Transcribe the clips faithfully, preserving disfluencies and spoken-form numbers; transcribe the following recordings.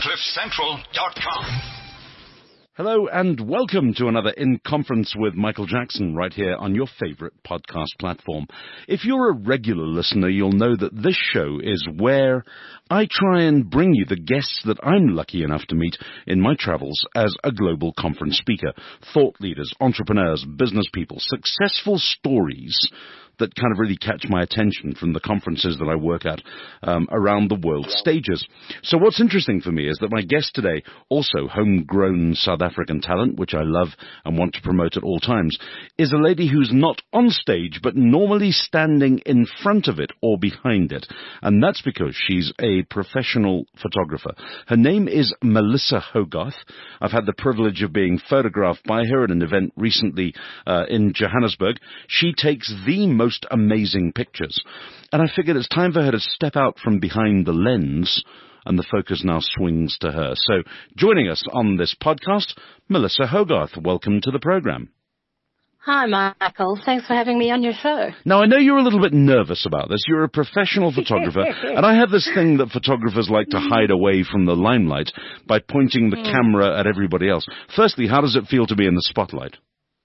cliff central dot com. Hello and welcome to another In Conference with Michael Jackson right here on your favorite podcast platform. If you're a regular listener, you'll know that this show is where I try and bring you the guests that I'm lucky enough to meet in my travels as a global conference speaker. Thought leaders, entrepreneurs, business people, successful stories that kind of really catch my attention from the conferences that I work at um, around the world stages. So what's interesting for me is that my guest today, also homegrown South African talent, which I love and want to promote at all times, is a lady who's not on stage, but normally standing in front of it or behind it. And that's because she's a professional photographer. Her name is Melissa Hogarth. I've had the privilege of being photographed by her at an event recently uh, in Johannesburg. She takes the most amazing pictures. And I figured it's time for her to step out from behind the lens, and the focus now swings to her. So joining us on this podcast, Melissa Hogarth. Welcome to the program. Hi, Michael. Thanks for having me on your show. Now, I know you're a little bit nervous about this. You're a professional photographer, and I have this thing that photographers like to hide away from the limelight by pointing the mm. camera at everybody else. Firstly, how does it feel to be in the spotlight?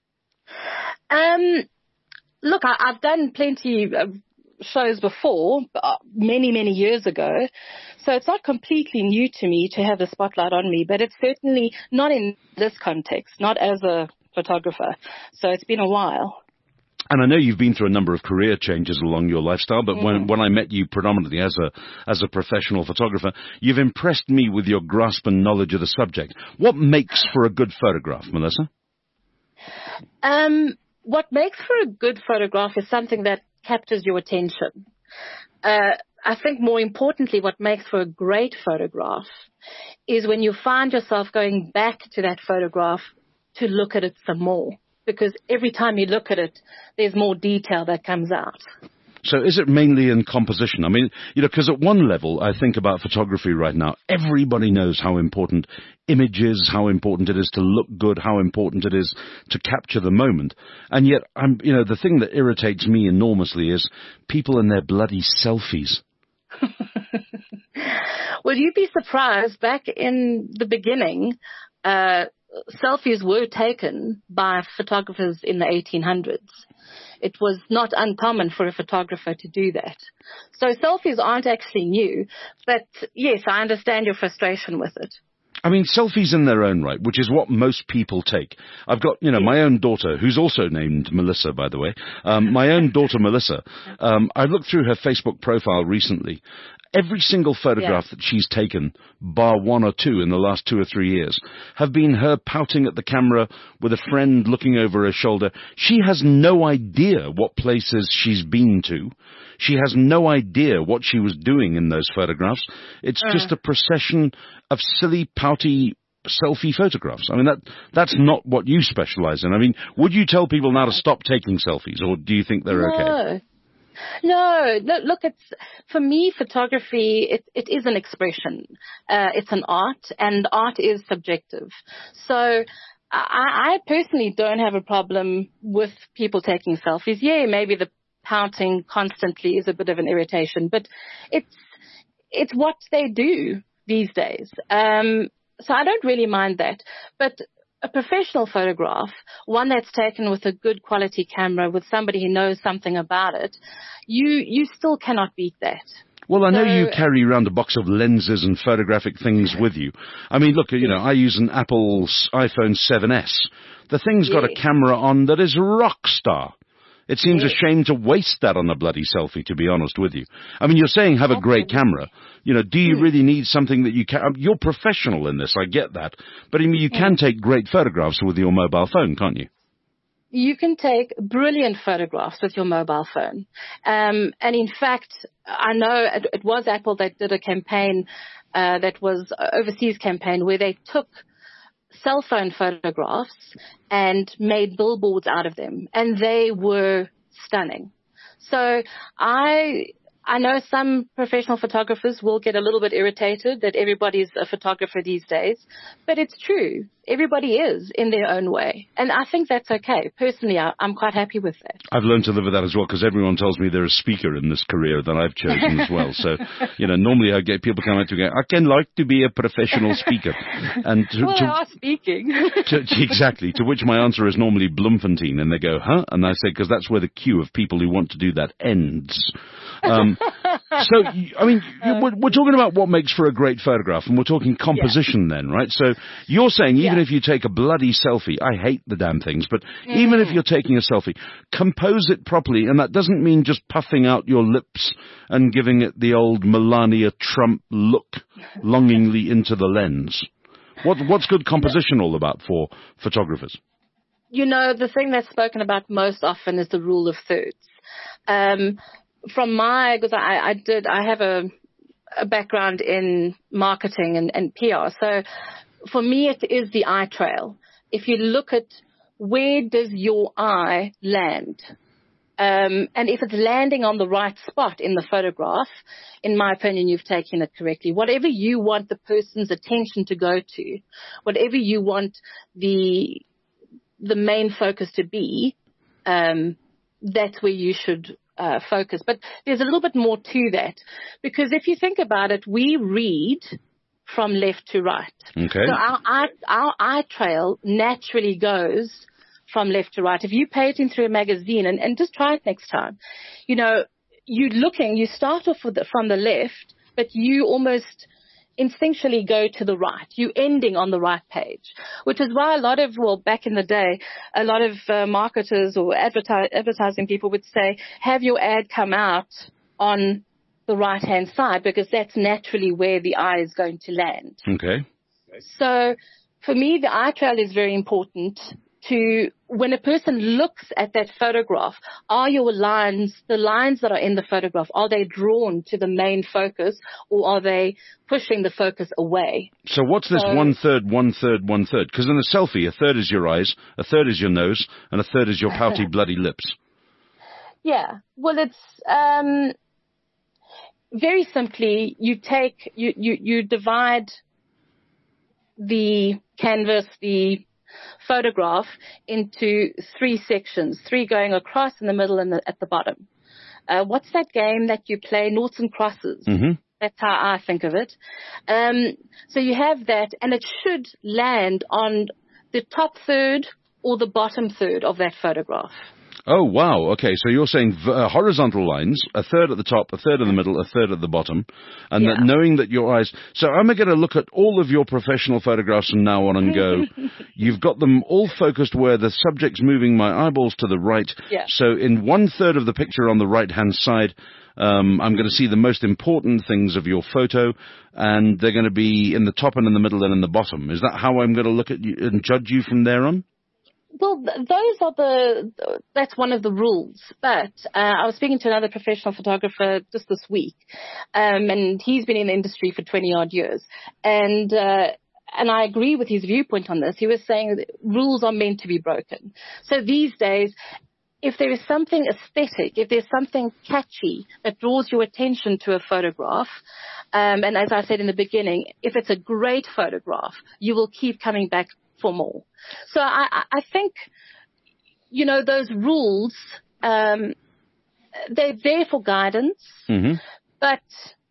Um... Look, I, I've done plenty of shows before, uh, many, many years ago, so it's not completely new to me to have the spotlight on me, but it's certainly not in this context, not as a photographer. So it's been a while. And I know you've been through a number of career changes along your lifestyle, but mm. when, when I met you predominantly as a as a professional photographer, you've impressed me with your grasp and knowledge of the subject. What makes for a good photograph, Melissa? Um... What makes for a good photograph is something that captures your attention. Uh, I think more importantly, what makes for a great photograph is when you find yourself going back to that photograph to look at it some more. Because every time you look at it, there's more detail that comes out. So is it mainly in composition? I mean, you know, because at one level, I think about photography right now. Everybody knows how important image is, how important it is to look good, how important it is to capture the moment. And yet, I'm, you know, the thing that irritates me enormously is people and their bloody selfies. Well, you'd be surprised. Back in the beginning, uh, selfies were taken by photographers in the eighteen hundreds. It was not uncommon for a photographer to do that. So selfies aren't actually new, but yes, I understand your frustration with it. I mean, selfies in their own right, which is what most people take. I've got, you know, my own daughter, who's also named Melissa, by the way. Um, my own daughter, Melissa, um, I looked through her Facebook profile recently. Every single photograph yeah. that she's taken, bar one or two in the last two or three years, have been her pouting at the camera with a friend looking over her shoulder. She has no idea what places she's been to. She has no idea what she was doing in those photographs. It's uh. just a procession of silly, pouty selfie photographs. I mean, that that's not what you specialize in. I mean, would you tell people now to stop taking selfies, or do you think they're no. okay? No, no, look, it's, for me, photography, it, it is an expression. Uh, it's an art, and art is subjective. So I, I personally don't have a problem with people taking selfies. Yeah, maybe the pouting constantly is a bit of an irritation, but it's, it's what they do these days. Um, so I don't really mind that. But a professional photograph, one that's taken with a good quality camera, with somebody who knows something about it, you you still cannot beat that. Well, I know so, you carry around a box of lenses and photographic things with you. I mean, look, you know, I use an Apple's iPhone seven S. The thing's got yeah. a camera on that is rock star. It seems yeah. a shame to waste that on a bloody selfie, to be honest with you. I mean, you're saying have a great camera. You know, do you really need something that you can... You're professional in this, I get that. But I mean, you can take great photographs with your mobile phone, can't you? You can take brilliant photographs with your mobile phone. Um, and in fact, I know it, it was Apple that did a campaign uh, that was an overseas campaign where they took cell phone photographs and made billboards out of them, and they were stunning. So I I know some professional photographers will get a little bit irritated that everybody's a photographer these days, but it's true. Everybody is in their own way. And I think that's okay. Personally, I, I'm quite happy with that. I've learned to live with that as well, because everyone tells me they're a speaker in this career that I've chosen as well. So, you know, normally I get people come out to me, I can like to be a professional speaker. And to, well, to, they are speaking. to, exactly, to which my answer is normally Bloemfontein. And they go, huh? And I say, because that's where the queue of people who want to do that ends. Um, so, I mean, we're, we're talking about what makes for a great photograph, and we're talking composition yeah. then, right? So you're saying even yeah. if you take a bloody selfie, I hate the damn things, but mm. even if you're taking a selfie, compose it properly, and that doesn't mean just puffing out your lips and giving it the old Melania Trump look longingly into the lens. What, what's good composition all about for photographers? You know, the thing that's spoken about most often is the rule of thirds. Um, From my, because I, I did, I have a, a background in marketing and, and P R. So for me, it is the eye trail. If you look at where does your eye land, um, and if it's landing on the right spot in the photograph, in my opinion, you've taken it correctly. Whatever you want the person's attention to go to, whatever you want the the main focus to be, um, that's where you should Uh, focus. But there's a little bit more to that, because if you think about it, we read from left to right. Okay. So our eye, our eye trail naturally goes from left to right. If you're paging through a magazine, and, and just try it next time, you know, you're looking, you start off with the, from the left, but you almost instinctually go to the right. You're ending on the right page, which is why a lot of, well, back in the day, a lot of uh, marketers or adverti- advertising people would say, have your ad come out on the right-hand side, because that's naturally where the eye is going to land. Okay. So for me, the eye trail is very important. To when a person looks at that photograph, are your lines, the lines that are in the photograph, are they drawn to the main focus, or are they pushing the focus away? So what's this so, one third, one third, one third? Because in a selfie, a third is your eyes, a third is your nose, and a third is your pouty, bloody lips. Yeah. Well, it's um, very simply, you take, you, you, you divide the canvas, the photograph, into three sections, three going across, in the middle, and the, at the bottom. Uh, what's that game that you play? Noughts and crosses. Mm-hmm. That's how I think of it. Um, so you have that, and it should land on the top third or the bottom third of that photograph. Oh, wow. Okay, so you're saying uh, horizontal lines, a third at the top, a third in the middle, a third at the bottom, and yeah. that knowing that your eyes... So I'm going to look at all of your professional photographs from now on and go, you've got them all focused where the subject's moving my eyeballs to the right. Yeah. So in one third of the picture on the right-hand side, um, I'm going to see the most important things of your photo, and they're going to be in the top and in the middle and in the bottom. Is that how I'm going to look at you and judge you from there on? Well, those are the, that's one of the rules. But uh, I was speaking to another professional photographer just this week, um, and he's been in the industry for twenty odd years. And, uh, and I agree with his viewpoint on this. He was saying that rules are meant to be broken. So these days, if there is something aesthetic, if there's something catchy that draws your attention to a photograph, um, and as I said in the beginning, if it's a great photograph, you will keep coming back for more. So I, I think, you know, those rules, um, they're there for guidance, mm-hmm. but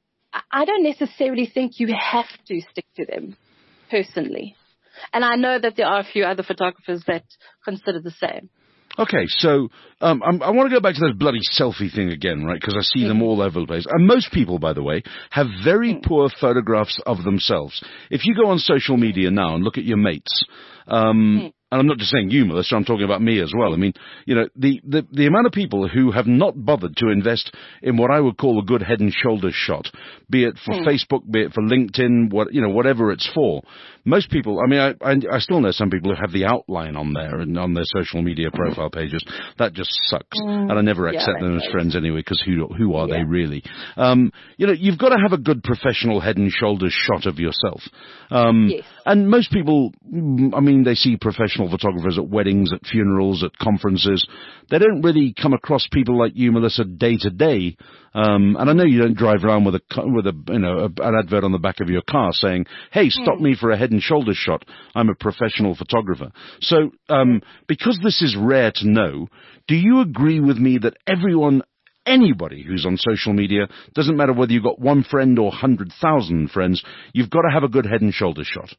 I don't necessarily think you have to stick to them personally. And I know that there are a few other photographers that consider the same. Okay, so um, I'm, I want to go back to that bloody selfie thing again, right? Because I see mm. them all over the place. And most people, by the way, have very mm. poor photographs of themselves. If you go on social media now and look at your mates, um, mm. and I'm not just saying you, Melissa, I'm talking about me as well. I mean, you know, the, the, the amount of people who have not bothered to invest in what I would call a good head and shoulders shot, be it for mm. Facebook, be it for LinkedIn, what, you know, whatever it's for, most people, I mean, I, I, I still know some people who have the outline on there and on their social media profile pages. That just sucks. Mm, and I never accept yeah, them as does. friends anyway, because who, who are Yeah. they really? Um, you know, you've got to have a good professional head and shoulders shot of yourself. Um, Yes. And most people, I mean, they see professional photographers at weddings, at funerals, at conferences. They don't really come across people like you, Melissa, day to day. Um, and I know you don't drive around with a with a you know a, an advert on the back of your car saying, "Hey, stop Mm. me for a head and shoulders shot. I'm a professional photographer." So, um, because this is rare to know, do you agree with me that everyone, anybody who's on social media, doesn't matter whether you've got one friend or one hundred thousand friends, you've got to have a good head and shoulders shot?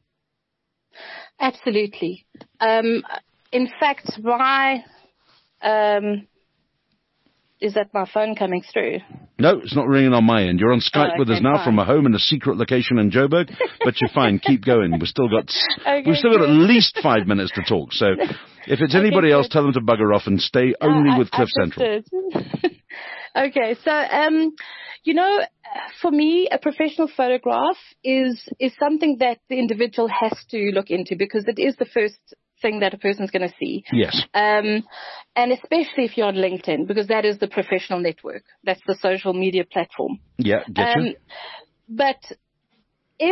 Absolutely. Um, in fact, my um, is that my phone coming through? No, it's not ringing on my end. You're on Skype Oh, with us okay, now fine. from a home in a secret location in Joburg, but you're fine. Keep going. We've still got Okay, we've still got at good. least five minutes to talk. So if it's Okay, anybody else, good. tell them to bugger off and stay only Uh, with I- Cliff Central. understood. Okay, so um, you know, for me, a professional photograph is is something that the individual has to look into, because it is the first thing that a person's going to see. Yes. Um, and especially if you're on LinkedIn, because that is the professional network. That's the social media platform. Yeah, get you. Um, but if,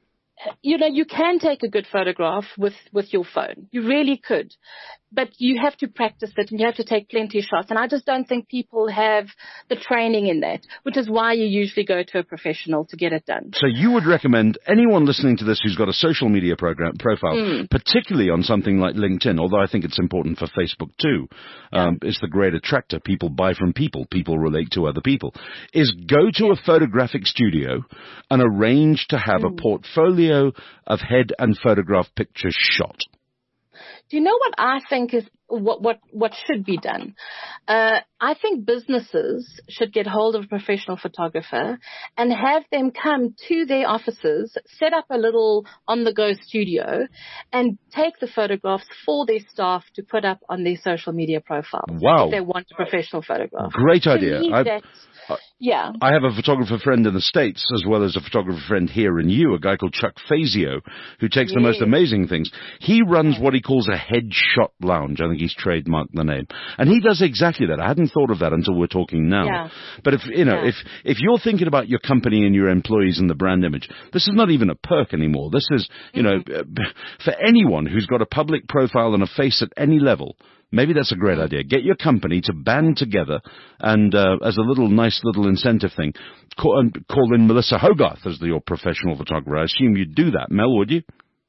you know, you can take a good photograph with, with your phone. You really could. But you have to practice it, and you have to take plenty of shots. And I just don't think people have the training in that, which is why you usually go to a professional to get it done. So you would recommend anyone listening to this who's got a social media program profile, Mm. particularly on something like LinkedIn, although I think it's important for Facebook too. Um, it's the great attractor. People buy from people. People relate to other people. Is go to a photographic studio and arrange to have Mm. a portfolio of head and photograph pictures shot. Do you know what I think is what what what should be done? Uh, I think businesses should get hold of a professional photographer and have them come to their offices, set up a little on-the-go studio, and take the photographs for their staff to put up on their social media profiles. Wow. If they want a professional photograph. Great To idea. me, I- that's- yeah. I have a photographer friend in the States, as well as a photographer friend here in you, a guy called Chuck Fazio, who takes the most Yes. amazing things. He runs what he calls a headshot lounge. I think he's trademarked the name. And he does exactly that. I hadn't thought of that until we're talking now. Yeah. But if, you know, Yeah. if, if you're thinking about your company and your employees and the brand image, this is not even a perk anymore. This is, you know, for anyone who's got a public profile and a face at any level, maybe that's a great idea. Get your company to band together and, uh, as a little nice little incentive thing, call, um, call in Melissa Hogarth as the, your professional photographer. I assume you'd do that, Mel, would you?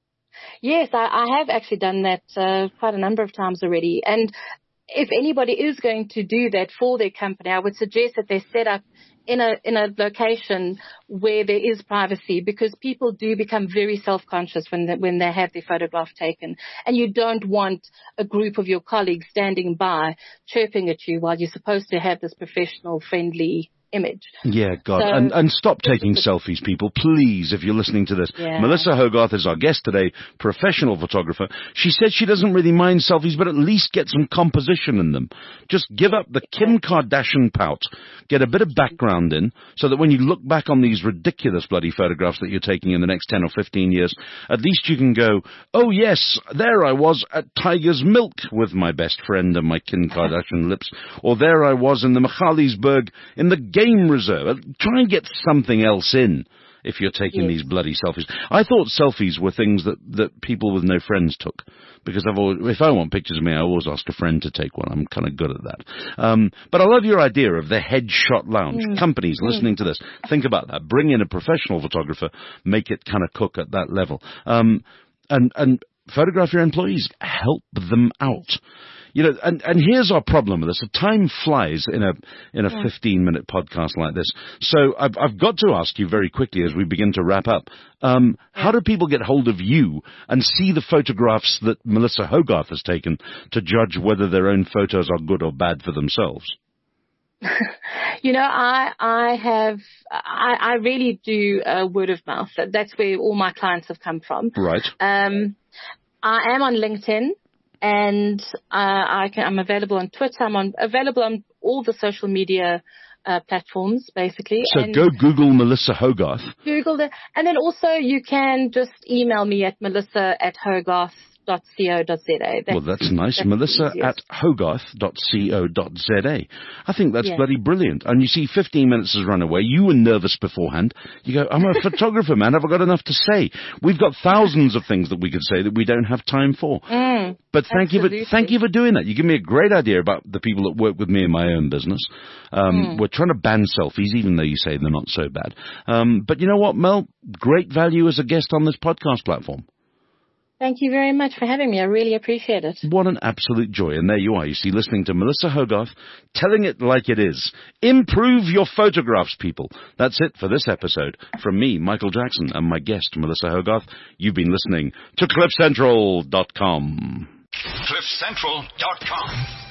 Yes, I, I have actually done that uh, quite a number of times already. And if anybody is going to do that for their company, I would suggest that they set up in a in a location where there is privacy, because people do become very self-conscious when they, when they have their photograph taken. And you don't want a group of your colleagues standing by chirping at you while you're supposed to have this professional, friendly image. Yeah, God. So- and, and stop taking selfies, people, please, if you're listening to this. Yeah. Melissa Hogarth is our guest today, professional photographer. She said she doesn't really mind selfies, but at least get some composition in them. Just give up the Kim Kardashian pout. Get a bit of background in, so that when you look back on these ridiculous bloody photographs that you're taking in the next ten or fifteen years, at least you can go, oh yes, there I was at Tiger's Milk with my best friend and my Kim Kardashian lips. Or there I was in the Michalisburg in the game reserve. Try and get something else in if you're taking Yes. these bloody selfies. I thought selfies were things that, that people with no friends took, because I've always, if I want pictures of me, I always ask a friend to take one. I'm kind of good at that. Um, but I love your idea of the headshot lounge. Mm. Companies listening to this, think about that. Bring in a professional photographer, make it kind of cook at that level. Um, and, and photograph your employees. Help them out. You know, and, and here's our problem with this. The time flies in a in a fifteen-minute podcast like this. So I've, I've got to ask you very quickly as we begin to wrap up, um, how do people get hold of you and see the photographs that Melissa Hogarth has taken to judge whether their own photos are good or bad for themselves? You know, I I have I, I really do uh, word of mouth. That's where all my clients have come from. Right. Um, I am on LinkedIn, and uh, I can, I'm available on Twitter. I'm on, available on all the social media uh, platforms, basically. So and go Google Melissa Hogarth. Google it. And then also you can just email me at melissa at hogarth dot co dot za. That's, well, that's nice. that's Melissa at hogarth dot co dot za. I think that's yeah. bloody brilliant. And you see, fifteen minutes has run away. You were nervous beforehand. You go, I'm a photographer, man. Have I got enough to say? We've got thousands of things that we could say that we don't have time for. Mm, but thank absolutely. you for thank you for doing that. You give me a great idea about the people that work with me in my own business. Um, mm. We're trying to ban selfies, even though you say they're not so bad. Um, but you know what, Mel? Great value as a guest on this podcast platform. Thank you very much for having me. I really appreciate it. What an absolute joy. And there you are. You see, listening to Melissa Hogarth, telling it like it is. Improve your photographs, people. That's it for this episode. From me, Michael Jackson, and my guest, Melissa Hogarth. You've been listening to cliff central dot com. cliff central dot com